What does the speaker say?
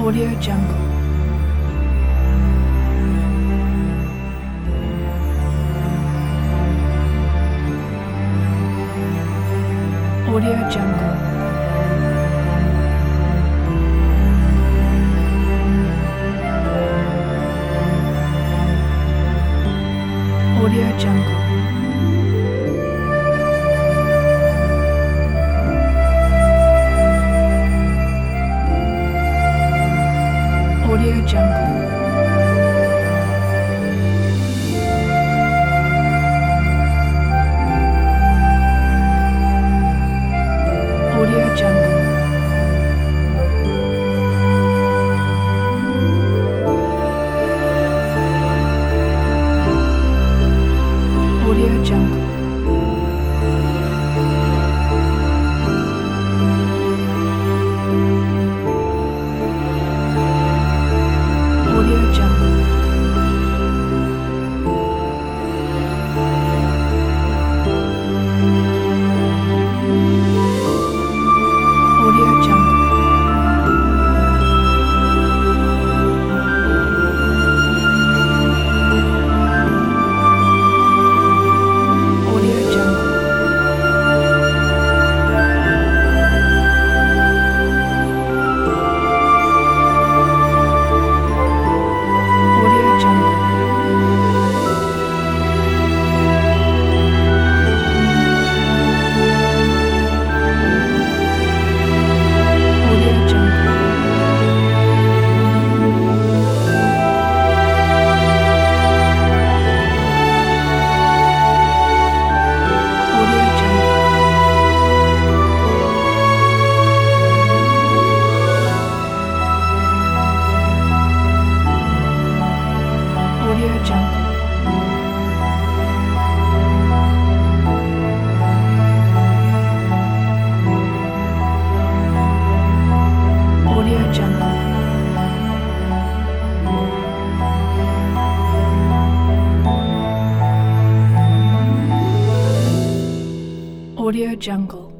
Audio Jungle. Audio Jungle. Audio Jungle. Audio Jungle. Audio Jungle. Audio Jungle. Audio Jungle. Audio Jungle. Audio Jungle. Audio Jungle. Audio Jungle. Audio Jungle. Audio Jungle. Audio Jungle. Audio Jungle.